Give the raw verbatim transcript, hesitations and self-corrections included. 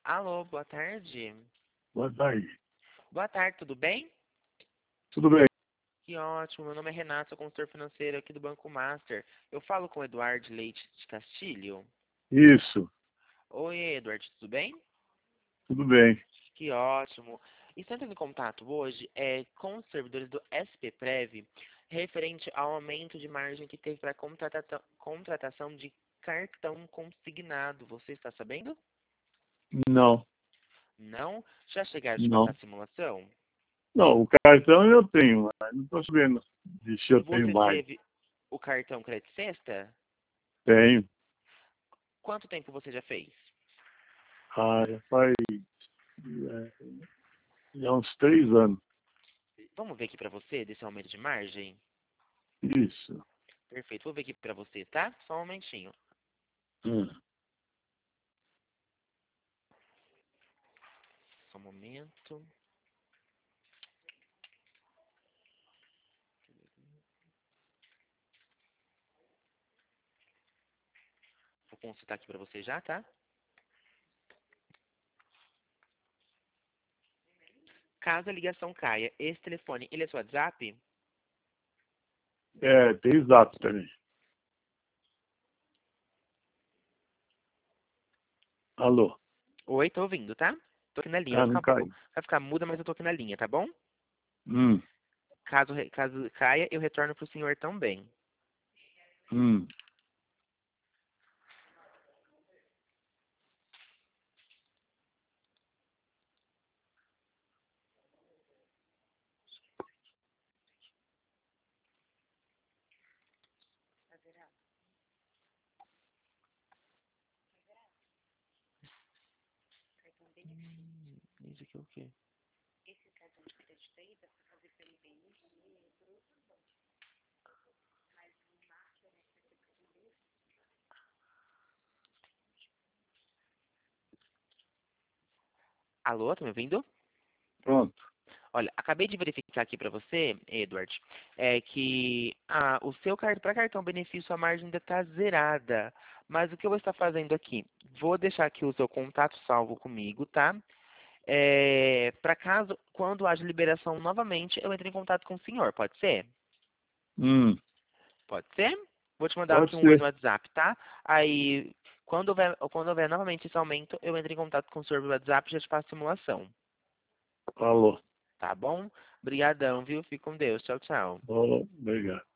Alô, boa tarde. Boa tarde. Boa tarde, tudo bem? Tudo bem? Que ótimo, meu nome é Renato, sou consultor financeiro aqui do Banco Master. Eu falo com o Eduardo Leite de Castilho. Isso, Oi, Eduardo, tudo bem? tudo bem. Que ótimo. Estou entrando em contato hoje é, com os servidores do S P Prev, referente ao aumento de margem que teve para contratação, contratação de cartão consignado. Você está sabendo? Não, Não? Já chegaram de passar não. a simulação? Não, o cartão eu tenho, mas não estou sabendo de se eu tenho Você mais. teve o cartão Crédito Sexta? Tenho. Quanto tempo você já fez? Ah, já faz é, já uns três anos. Vamos ver aqui pra você desse aumento de margem? Isso. Perfeito, vou ver aqui pra você, tá? Só um momentinho. Hum. Só um momento. Vou consultar aqui pra você já, tá? Caso a ligação caia, esse telefone, ele é seu WhatsApp? É, tem exato também. Alô? Oi, tô ouvindo, tá? Tô aqui na linha. Vai Ah, ficar não um pouco, caiu. vai ficar muda, mas eu tô aqui na linha, tá bom? Hum, Caso, re- caso caia, eu retorno pro senhor também. hum. Isso aqui é o quê? Alô, tá me ouvindo? Pronto. Olha, acabei de verificar aqui para você, Edward, é que ah, o seu para cartão benefício a margem ainda está zerada. Mas o que eu vou estar fazendo aqui? Vou deixar aqui o seu contato salvo comigo, tá? É, para caso, quando haja liberação novamente, eu entre em contato com o senhor, pode ser? Hum. Pode ser? Vou te mandar Pode aqui um oi no ser. WhatsApp, tá? Aí, quando houver, quando houver novamente esse aumento, eu entro em contato com o senhor pelo WhatsApp e já te faço a simulação. Alô? Tá bom? Obrigadão, viu? Fique com Deus. Tchau, tchau. Alô, obrigado.